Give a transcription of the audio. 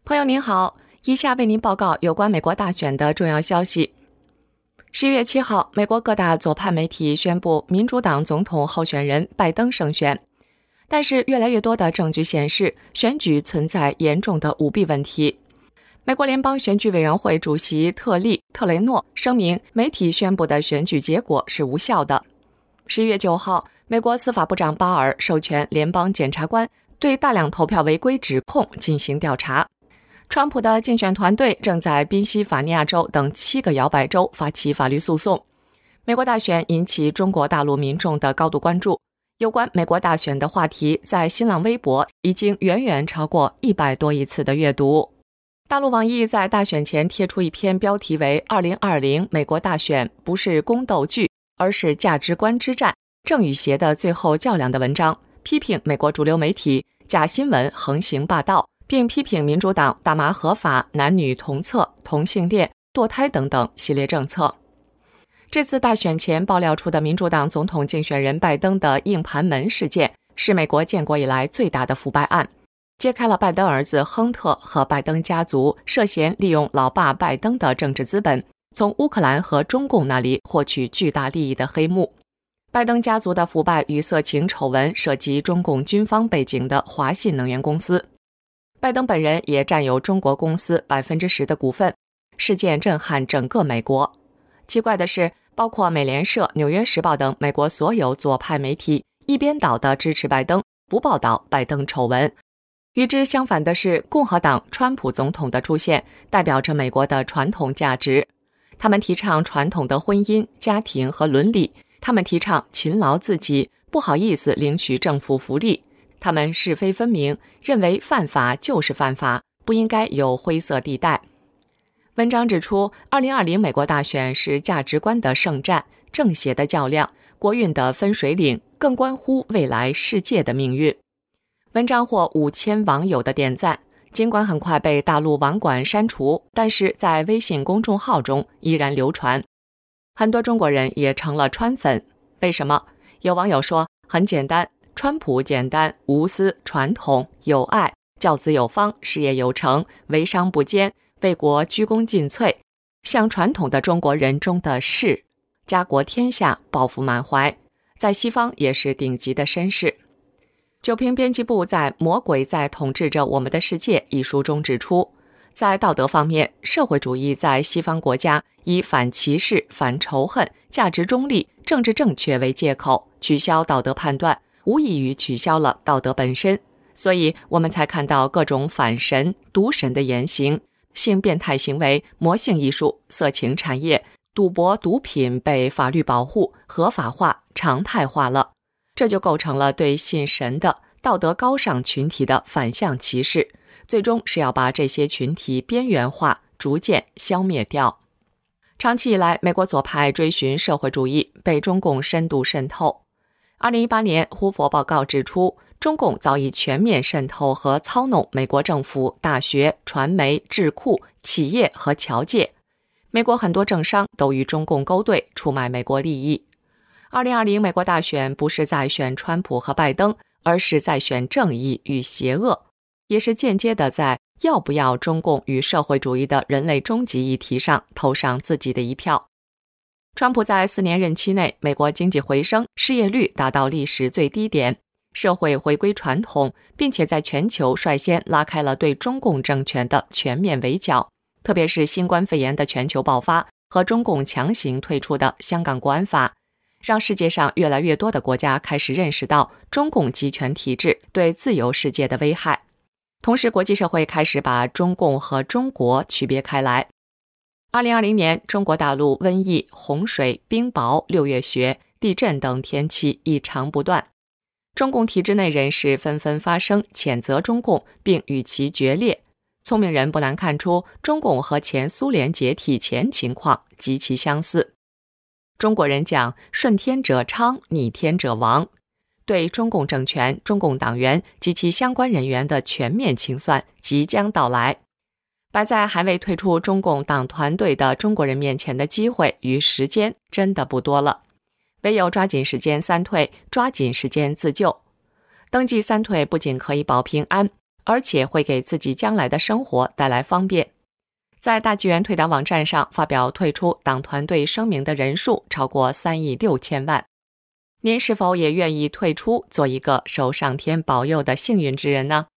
朋友您好，以下为您报告有关美国大选的重要消息。11月7号，美国各大左派媒体宣布民主党总统候选人拜登胜选。但是越来越多的证据显示，选举存在严重的舞弊问题。美国联邦选举委员会主席特雷诺声明，媒体宣布的选举结果是无效的。11月9号，美国司法部长巴尔授权联邦检察官对大量投票违规指控进行调查。川普的竞选团队正在宾夕法尼亚州等7个摇摆州发起法律诉讼。美国大选引起中国大陆民众的高度关注，有关美国大选的话题在新浪微博已经远远超过100多亿次的阅读。大陆网易在大选前贴出一篇标题为2020美国大选不是宫斗剧，而是价值观之战，正与邪的最后较量的文章，批评美国主流媒体假新闻横行霸道，并批评民主党大麻合法、男女同厕、同性恋、堕胎等等系列政策。这次大选前爆料出的民主党总统竞选人拜登的硬盘门事件，是美国建国以来最大的腐败案，揭开了拜登儿子亨特和拜登家族涉嫌利用老爸拜登的政治资本，从乌克兰和中共那里获取巨大利益的黑幕。拜登家族的腐败与色情丑闻涉及中共军方背景的华信能源公司。拜登本人也占有中国公司10%的股份，事件震撼整个美国。奇怪的是，包括美联社、纽约时报等美国所有左派媒体一边倒地支持拜登，不报道拜登丑闻。与之相反的是，共和党川普总统的出现代表着美国的传统价值。他们提倡传统的婚姻、家庭和伦理，他们提倡勤劳自己，不好意思领取政府福利。他们是非分明，认为犯法就是犯法，不应该有灰色地带。文章指出，2020美国大选是价值观的圣战，正邪的较量，国运的分水岭，更关乎未来世界的命运。文章获5000网友的点赞，尽管很快被大陆网管删除，但是在微信公众号中依然流传。很多中国人也成了川粉。为什么？有网友说，很简单，川普简单、无私、传统、有爱、教子有方、事业有成、为商不奸、为国鞠躬尽瘁，像传统的中国人中的士，家国天下，抱负满怀，在西方也是顶级的绅士。九评编辑部在《魔鬼在统治着我们的世界》一书中指出，在道德方面，社会主义在西方国家以反歧视、反仇恨、价值中立、政治正确为借口，取消道德判断，无异于取消了道德本身。所以我们才看到各种反神、毒神的言行，性变态行为、魔性艺术、色情产业、赌博、毒品被法律保护、合法化、常态化了。这就构成了对信神的道德高尚群体的反向歧视，最终是要把这些群体边缘化，逐渐消灭掉。长期以来，美国左派追寻社会主义，被中共深度渗透。2018年，胡佛报告指出，中共早已全面渗透和操弄美国政府、大学、传媒、智库、企业和侨界。美国很多政商都与中共勾兑，出卖美国利益。2020美国大选不是在选川普和拜登，而是在选正义与邪恶，也是间接的在要不要中共与社会主义的人类终极议题上投上自己的一票。川普在4年任期内，美国经济回升，失业率达到历史最低点，社会回归传统，并且在全球率先拉开了对中共政权的全面围剿，特别是新冠肺炎的全球爆发和中共强行推出的香港国安法，让世界上越来越多的国家开始认识到中共集权体制对自由世界的危害。同时，国际社会开始把中共和中国区别开来。2020年，中国大陆瘟疫、洪水、冰雹、6月雪、地震等天气异常不断。中共体制内人士纷纷发声谴责中共，并与其决裂。聪明人不难看出，中共和前苏联解体前情况极其相似。中国人讲顺天者昌，逆天者亡，对中共政权、中共党员及其相关人员的全面清算即将到来。摆在还未退出中共党团队的中国人面前的机会与时间真的不多了，唯有抓紧时间三退，抓紧时间自救。登记三退不仅可以保平安， 而且会给自己将来的生活带来方便。在大纪元退党网站上发表退出党团队声明的人数超过3亿6千万。您是否也愿意退出，做一个受上天保佑的幸运之人呢？